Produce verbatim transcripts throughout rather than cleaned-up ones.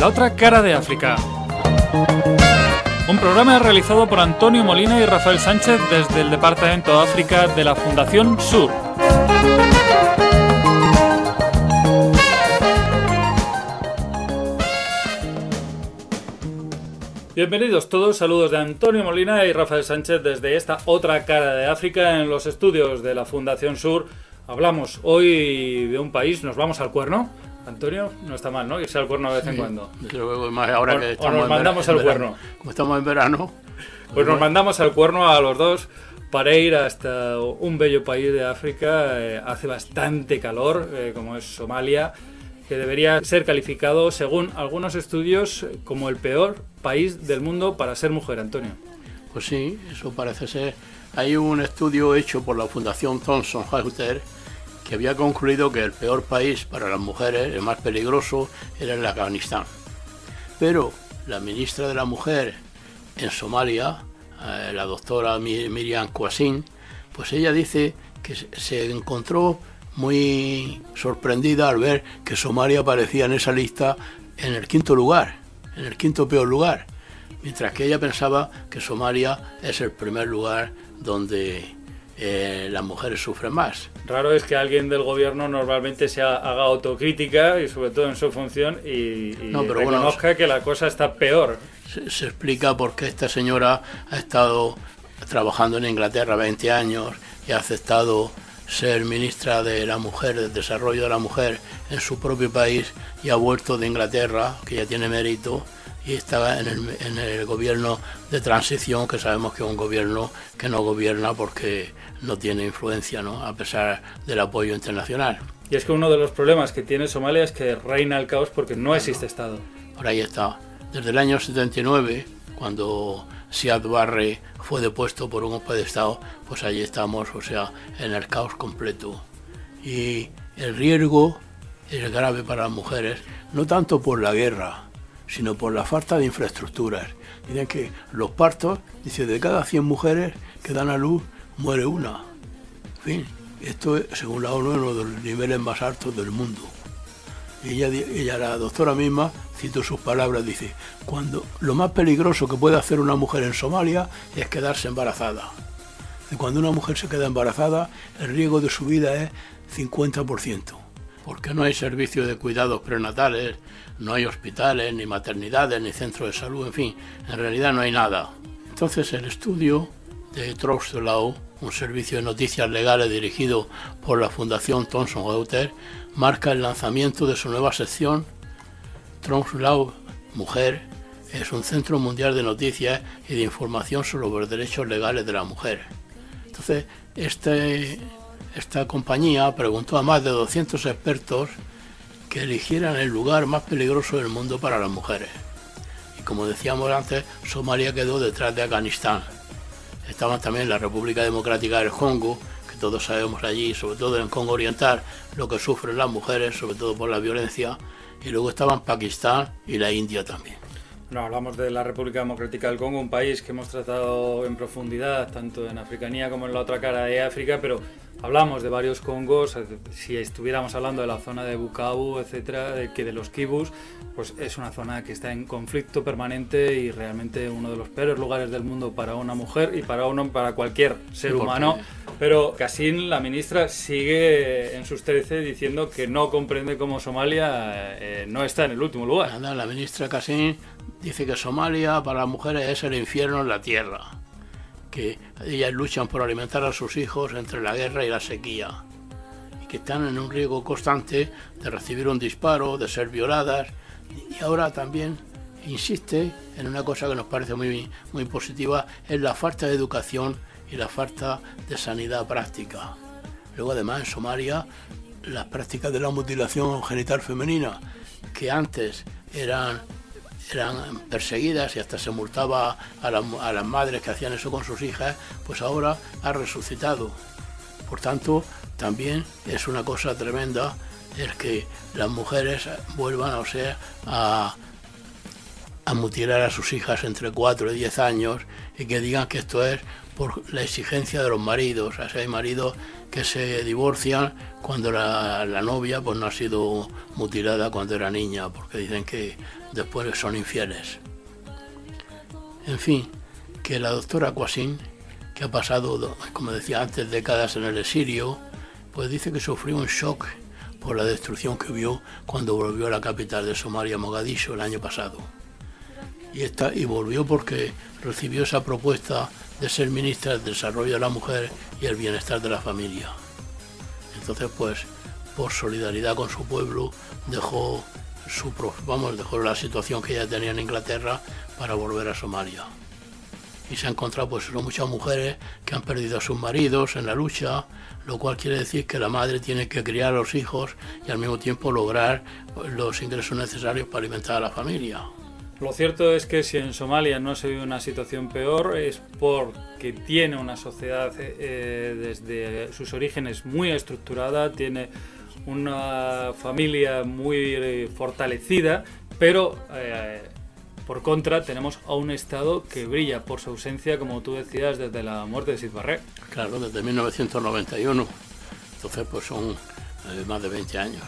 La otra cara de África. Un programa realizado por Antonio Molina y Rafael Sánchez desde el Departamento de África de la Fundación Sur. Bienvenidos todos, saludos de Antonio Molina y Rafael Sánchez desde esta otra cara de África en los estudios de la Fundación Sur. Hablamos hoy de un país, nos vamos al Cuerno. Antonio, no está mal, ¿no? Irse al Cuerno de vez en sí, cuando. Luego, más ahora o, que o nos mandamos al Cuerno. Como estamos en verano. Pues, pues nos mandamos al Cuerno a los dos para ir hasta un bello país de África. Eh, hace bastante calor, eh, como es Somalia, que debería ser calificado, según algunos estudios, como el peor país del mundo para ser mujer, Antonio. Pues sí, eso parece ser. Hay un estudio hecho por la Fundación Thomson Reuters que había concluido que el peor país para las mujeres, el más peligroso, era el Afganistán. Pero la ministra de la Mujer en Somalia, eh, la doctora Miriam Quassin, pues ella dice que se encontró muy sorprendida al ver que Somalia aparecía en esa lista en el quinto lugar, en el quinto peor lugar, mientras que ella pensaba que Somalia es el primer lugar donde eh, las mujeres sufren más. Raro es que alguien del gobierno normalmente se haga autocrítica y sobre todo en su función y, y no, pero reconozca bueno, que la cosa está peor. Se, se explica por qué esta señora ha estado trabajando en Inglaterra veinte años y ha aceptado ser ministra de la mujer, del desarrollo de la mujer en su propio país y ha vuelto de Inglaterra, que ya tiene mérito, y está en el, en el gobierno de transición, que sabemos que es un gobierno que no gobierna porque no tiene influencia, ¿no?, a pesar del apoyo internacional. Y es que uno de los problemas que tiene Somalia es que reina el caos porque no existe Estado. Por ahí está. Desde el año setenta y nueve, cuando Siad Barre fue depuesto por un golpe de Estado, pues allí estamos, o sea, en el caos completo. Y el riesgo es grave para las mujeres, no tanto por la guerra, sino por la falta de infraestructuras. Dicen que los partos, dice, de cada cien mujeres que dan a luz, muere una. En fin, esto es, según la ONU, uno de los niveles más altos del mundo. Y ella, ella, la doctora misma, cito sus palabras, dice, cuando lo más peligroso que puede hacer una mujer en Somalia es quedarse embarazada. Y cuando una mujer se queda embarazada, el riesgo de su vida es cincuenta por ciento. Porque no hay servicios de cuidados prenatales, no hay hospitales, ni maternidades, ni centros de salud, en fin, en realidad no hay nada. Entonces el estudio de Trust Law, un servicio de noticias legales dirigido por la Fundación Thomson Reuters, marca el lanzamiento de su nueva sección. Trust Law Mujer es un centro mundial de noticias y de información sobre los derechos legales de la mujer. Entonces, este... Esta compañía preguntó a más de doscientos expertos que eligieran el lugar más peligroso del mundo para las mujeres. Y como decíamos antes, Somalia quedó detrás de Afganistán. Estaban también la República Democrática del Congo, que todos sabemos allí, sobre todo en Congo Oriental, lo que sufren las mujeres, sobre todo por la violencia. Y luego estaban Pakistán y la India también. No, hablamos de la República Democrática del Congo, un país que hemos tratado en profundidad, tanto en Africanía como en la otra cara de África, pero hablamos de varios Congos. Si estuviéramos hablando de la zona de Bukavu, etcétera, de que de los kibus, pues es una zona que está en conflicto permanente y realmente uno de los peores lugares del mundo para una mujer y para uno, para cualquier ser humano. Pero Quassin, la ministra, sigue en sus trece diciendo que no comprende cómo Somalia eh, no está en el último lugar. Nada, la ministra Quassin dice que Somalia para las mujeres es el infierno en la tierra, que ellas luchan por alimentar a sus hijos entre la guerra y la sequía, y que están en un riesgo constante de recibir un disparo, de ser violadas, y ahora también insiste en una cosa que nos parece muy, muy positiva, es la falta de educación y la falta de sanidad práctica. Luego además en Somalia las prácticas de la mutilación genital femenina, que antes eran eran perseguidas y hasta se multaba a, la, a las madres que hacían eso con sus hijas, pues ahora ha resucitado. Por tanto, también es una cosa tremenda el que las mujeres vuelvan, o sea, a, a mutilar a sus hijas entre cuatro y diez años y que digan que esto es por la exigencia de los maridos. O sea, hay maridos que se divorcian cuando la, la novia pues no ha sido mutilada cuando era niña, porque dicen que después son infieles. En fin, que la doctora Quassim, que ha pasado, como decía antes, décadas en el exilio, pues dice que sufrió un shock por la destrucción que vio cuando volvió a la capital de Somalia, Mogadiscio, el año pasado. Y, esta, y volvió porque recibió esa propuesta de ser ministra del Desarrollo de la Mujer y el Bienestar de la Familia. Entonces, pues, por solidaridad con su pueblo, dejó, su, vamos, dejó la situación que ella tenía en Inglaterra para volver a Somalia. Y se ha encontrado pues son muchas mujeres que han perdido a sus maridos en la lucha, lo cual quiere decir que la madre tiene que criar a los hijos y al mismo tiempo lograr los ingresos necesarios para alimentar a la familia. Lo cierto es que si en Somalia no se vive una situación peor es porque tiene una sociedad eh, desde sus orígenes muy estructurada, tiene una familia muy eh, fortalecida, pero eh, por contra tenemos a un Estado que brilla por su ausencia, como tú decías, desde la muerte de Siad Barre. Claro, desde mil novecientos noventa y uno, entonces pues son eh, más de veinte años.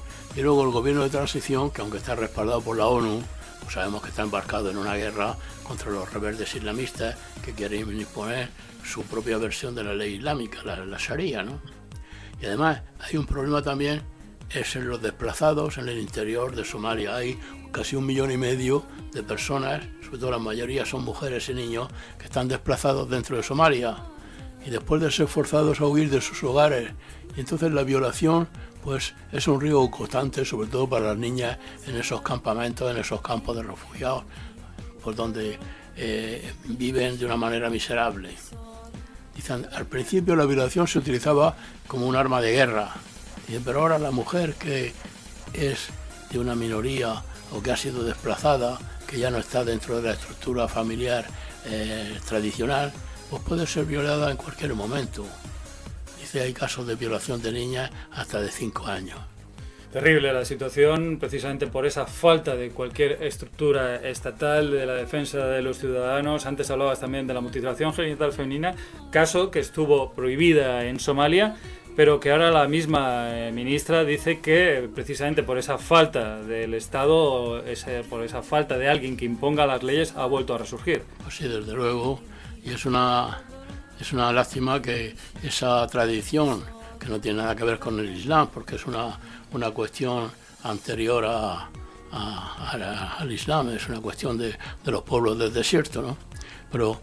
Y luego el gobierno de transición, que aunque está respaldado por la ONU, pues sabemos que está embarcado en una guerra contra los rebeldes islamistas que quieren imponer su propia versión de la ley islámica, la, la Sharia, ¿no? Y además hay un problema también, es en los desplazados en el interior de Somalia. Hay casi un millón y medio de personas, sobre todo la mayoría son mujeres y niños, que están desplazados dentro de Somalia y después de ser forzados a huir de sus hogares. Y entonces la violación pues es un riesgo constante, sobre todo para las niñas en esos campamentos, en esos campos de refugiados, por donde eh, viven de una manera miserable. Dicen, al principio la violación se utilizaba como un arma de guerra, dicen, pero ahora la mujer que es de una minoría o que ha sido desplazada, que ya no está dentro de la estructura familiar eh, tradicional, pues puede ser violada en cualquier momento. Dice, hay casos de violación de niñas hasta de cinco años. Terrible la situación, precisamente por esa falta de cualquier estructura estatal de la defensa de los ciudadanos. Antes hablabas también de la mutilación genital femenina, caso que estuvo prohibida en Somalia, pero que ahora la misma eh, ministra dice que precisamente por esa falta del Estado, ese, por esa falta de alguien que imponga las leyes, ha vuelto a resurgir. Pues sí, desde luego, y es una, es una lástima que esa tradición, que no tiene nada que ver con el Islam, porque es una, una cuestión anterior a, a, a la, al Islam, es una cuestión de, de los pueblos del desierto, ¿no? Pero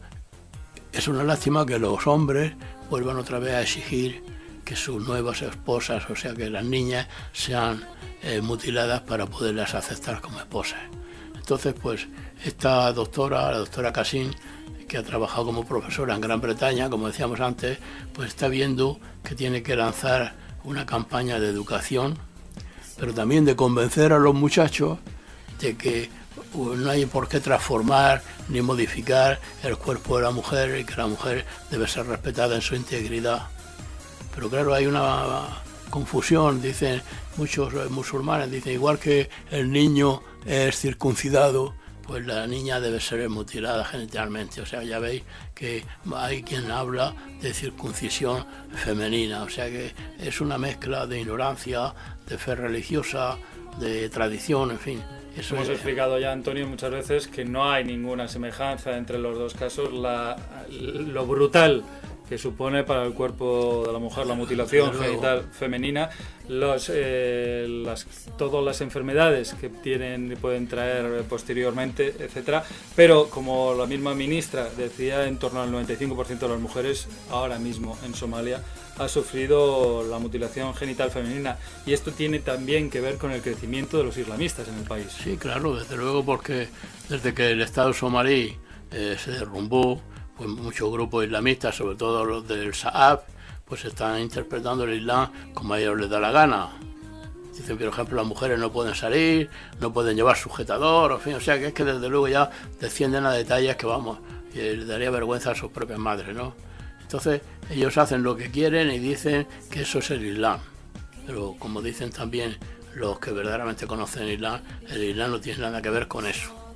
es una lástima que los hombres vuelvan otra vez a exigir que sus nuevas esposas, o sea que las niñas, sean eh, mutiladas para poderlas aceptar como esposas. Entonces, pues, esta doctora, la doctora Quassim, que ha trabajado como profesora en Gran Bretaña, como decíamos antes, pues está viendo que tiene que lanzar una campaña de educación, pero también de convencer a los muchachos de que no hay por qué transformar ni modificar el cuerpo de la mujer y que la mujer debe ser respetada en su integridad. Pero claro, hay una confusión, dicen muchos musulmanes, dicen igual que el niño es circuncidado, pues la niña debe ser mutilada genitalmente. O sea, ya veis que hay quien habla de circuncisión femenina, o sea que es una mezcla de ignorancia, de fe religiosa, de tradición, en fin. Eso Hemos es... explicado ya, Antonio, muchas veces que no hay ninguna semejanza entre los dos casos. La, lo brutal que supone para el cuerpo de la mujer la mutilación genital femenina, los, eh, las, todas las enfermedades que tienen pueden traer posteriormente, etcétera. Pero como la misma ministra decía, en torno al noventa y cinco por ciento de las mujeres ahora mismo en Somalia ha sufrido la mutilación genital femenina, y esto tiene también que ver con el crecimiento de los islamistas en el país. Sí, claro, desde luego, porque desde que el Estado somalí eh, se derrumbó, pues muchos grupos islamistas, sobre todo los del Saab, pues están interpretando el Islam como a ellos les da la gana. Dicen, por ejemplo, las mujeres no pueden salir, no pueden llevar sujetador, en fin, o sea que es que desde luego ya descienden a detalles que, vamos, y les daría vergüenza a sus propias madres, ¿no? Entonces ellos hacen lo que quieren y dicen que eso es el Islam. Pero como dicen también los que verdaderamente conocen el Islam, el Islam no tiene nada que ver con eso.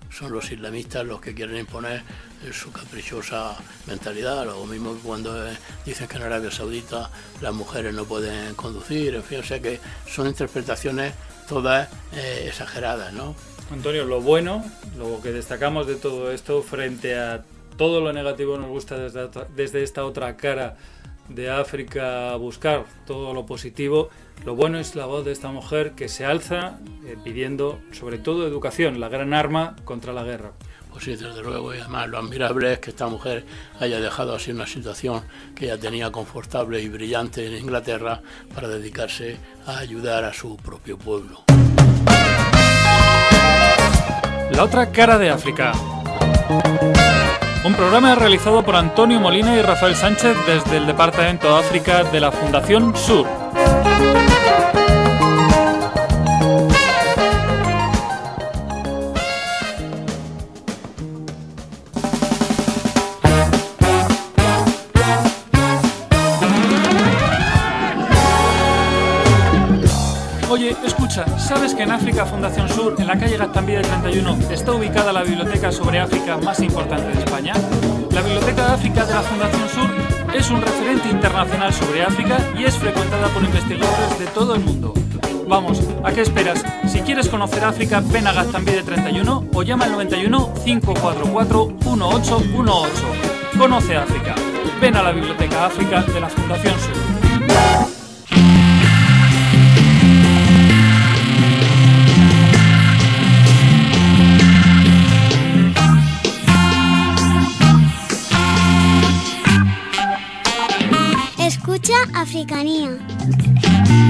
son los islamistas los que quieren imponer su caprichosa mentalidad, lo mismo que cuando eh, dicen que en Arabia Saudita las mujeres no pueden conducir, en fin, o sea que son interpretaciones todas eh, exageradas, ¿no? Antonio, lo bueno, lo que destacamos de todo esto frente a todo lo negativo nos gusta desde, desde esta otra cara de África buscar todo lo positivo. Lo bueno es la voz de esta mujer que se alza eh, pidiendo sobre todo educación, la gran arma contra la guerra. Pues sí, desde luego, y además lo admirable es que esta mujer haya dejado así una situación que ella tenía confortable y brillante en Inglaterra para dedicarse a ayudar a su propio pueblo. La otra cara de África. Un programa realizado por Antonio Molina y Rafael Sánchez desde el Departamento de África de la Fundación Sur. Oye, escucha, ¿sabes que en África Fundación Sur, en la calle Gaztambide treinta y uno, está ubicada la biblioteca sobre África más importante de España? La Biblioteca de África de la Fundación Sur es un referente internacional sobre África y es frecuentada por investigadores de todo el mundo. Vamos, ¿a qué esperas? Si quieres conocer África, ven a Gaztambide treinta y uno o llama al noventa y uno, cinco cuatro cuatro, uno ocho uno ocho. Conoce África. Ven a la Biblioteca África de la Fundación Sur. Escucha Africanía.